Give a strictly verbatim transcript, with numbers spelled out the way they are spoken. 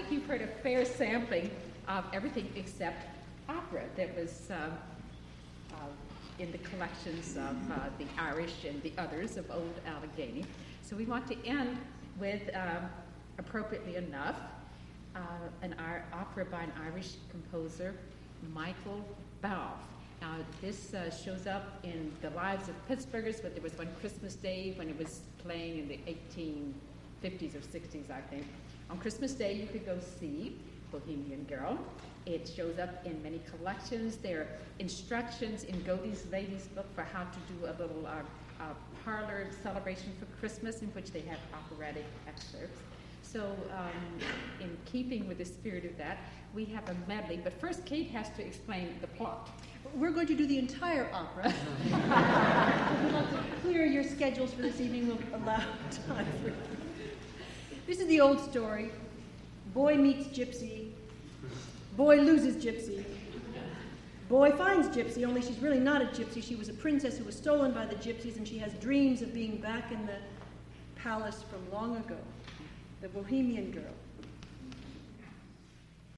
you've heard a fair sampling of everything except opera that was um, uh, in the collections of uh, the Irish and the others of old Allegheny. So we want to end with, um, appropriately enough, uh, an ar- opera by an Irish composer, Michael Balfe. Now, this uh, shows up in the lives of Pittsburghers, but there was one Christmas Day when it was playing in the eighteen fifties or sixties, I think. On Christmas Day, you could go see Bohemian Girl. It shows up in many collections. There are instructions in Godey's Lady's Book for how to do a little uh, uh, parlor celebration for Christmas in which they have operatic excerpts. So um, in keeping with the spirit of that, we have a medley. But first, Kate has to explain the plot. We're going to do the entire opera. If you'd like to clear your schedules for this evening, we'll allow time for it. This is the old story. Boy meets gypsy. Boy loses gypsy. Boy finds gypsy, only she's really not a gypsy. She was a princess who was stolen by the gypsies, and she has dreams of being back in the palace from long ago. The Bohemian Girl.